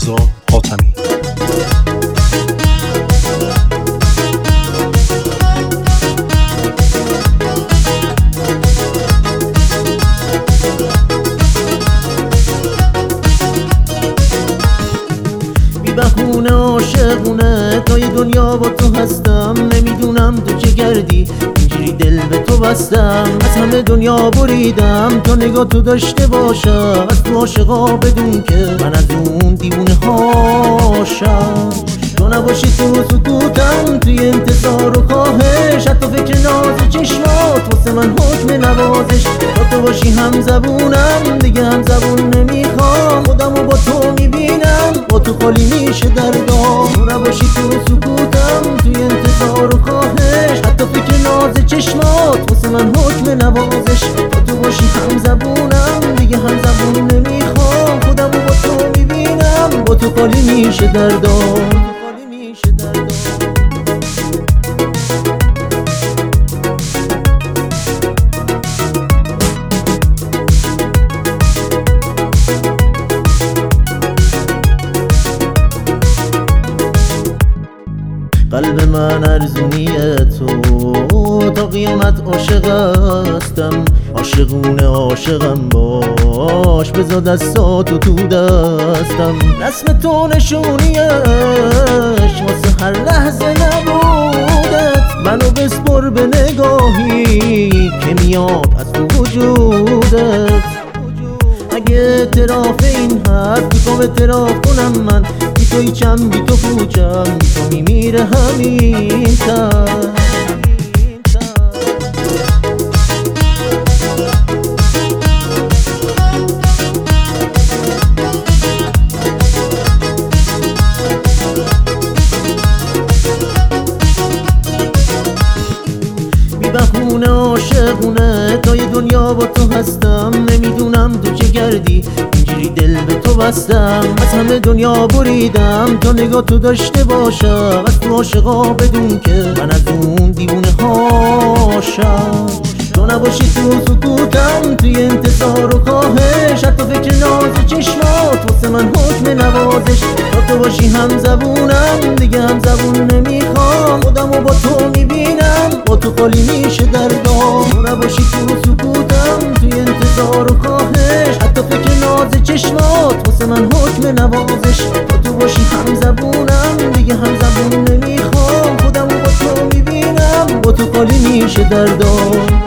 رضا حاتمی. بهونه عاشقونه تای دنیا با تو هستم، نمیدونم تو چه گردی اینجوری دل به تو بستم. از همه دنیا بریدم تا نگاه تو داشته باشم، از تو عاشقا بدون که من از اون دیوونه هاشم. تو نباشی تو سکوتم توی انتظار و خواهش، حتی فکر ناز چشمات واسه من حکم نوازش. با تو باشی هم زبونم دیگه هم زبون نمیخوام، خودمو با تو میبینم با تو خالی میشه دردام. تو نباشی تو سکوتم توی انتظار و خواهش، حتی فکر ناز چشمات واسه من حکم نوازش. با تو باشی هم زبونم دیگه هم زبون نمیخوام، خودمو با تو میبینم با تو خالی میشه دردام. قلب من ارزونیه تو تا قیامت عاشق هستم، عاشقونه عاشقم باش بذار دستاتو تو دستم. رسم تو نشونیش واسه هر لحظه نبودت، منو بسپر به نگاهی که میاد از تو وجودت. اگه اعتراف این حرف میخوام اعتراف کنم، من بی تو هیچم بی تو پوچم، بی تو میمیره همین تن. بهونه عاشقونه تای دنیا با تو هستم، نمیدونم تو چه گردی اینجوری دل به تو بستم. از همه دنیا بریدم تا نگاه تو داشته باشم، از تو عاشقا بدون که من از اون دیوونه هاشم. تو نباشی تو سکوتم توی انتظار و خواهش، حتی فکر ناز چشمات واسه من حکم نوازش. تا تو باشی هم زبونم دیگه هم زبون نمیخوام، خودمو با تو میبینم با تو خالی میشه دردام. تو نباشی تو سکوتم توی انتظار و خواهش، حتی فکر ناز چشمات واسه من حکم نوازش. تا تو باشی هم زبونم دیگه هم زبون نمیخوام، خودمو با تو میبینم با تو خالی میشه دردام.